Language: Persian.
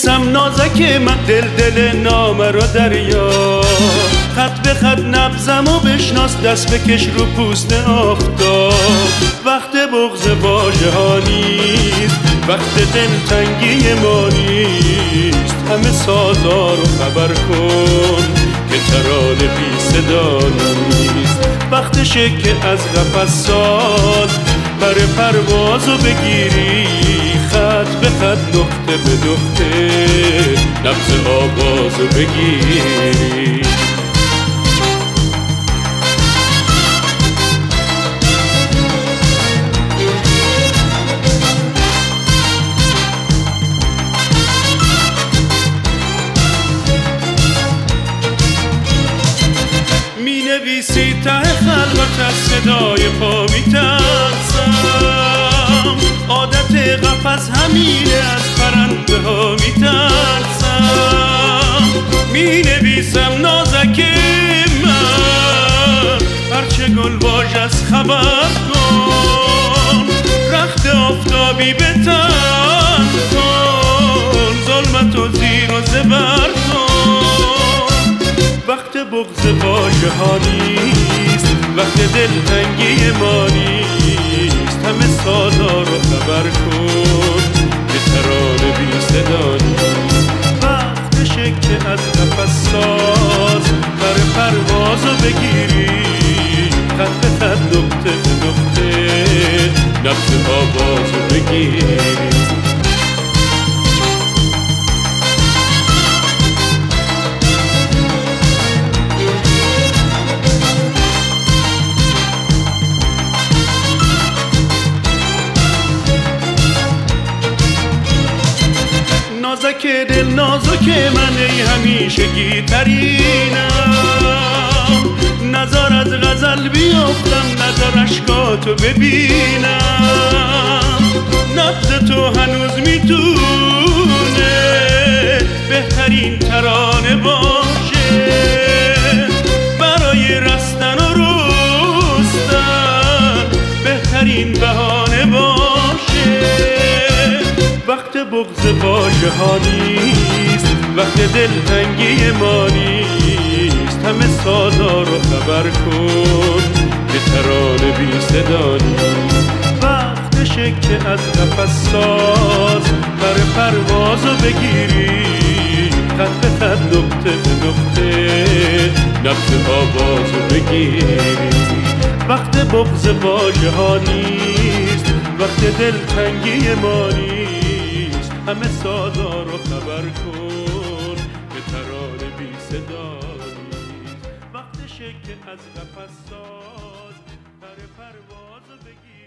بنویسم نازک من دل نامه رو دریا، خط به خط نبزم و بشناس دست بکش رو پوست آفتاب. وقت بغض واژه ها نیست، وقت دلتنگی ما نیست، همه سازا رو خبر کن که ترانه بی صدا نیست. وقتشه که از قفس ساز پر پروازو بگیری، خط به خط نقطه به نقطه نبض آوازو بگیری. می نویسی ته خلوت از صدای پا می ترسم، عادت قفس همینه از پرنده ها می ترسم. می نویسم نازک من پرچه گل باش از خبر کن، رخت آفتابی به تن کن، ظلمت و زیر و زبر کن. وقت بغض واژه ها نیست، وقت دلتنگی ما نیست، همه سازا رو خبر کن که ترانه بی صدا نیست. وقتشه که از قفس ساز پر پروازو بگیری، خط به خط نقطه به نقطه نبض آوازو بگیری. نازک دل نازک من ای همیشگی ترینم، نزار از غزل بیافتم، نزار اشکاتو ببینم. نبض تو هنوز میتونه بهترین ترانه باشه، برای رستن و رستن بهترین بهانه باشه. وقت بغض واژه ها نیست، وقت دلتنگی ما نیست، همه سازا رو خبر کن که ترانه بی صدا نیست. وقتشه که از قفس ساز پر پروازو بگیری، خط به خط نقطه به نقطه نبض آوازو بگیری. وقت بغض واژه ها نیست، وقت دلتنگی ما نیست، همه سازا رو خبر کن که ترانه بی صدا نیست. وقتشه که از قفس ساز پر پروازو بگیری.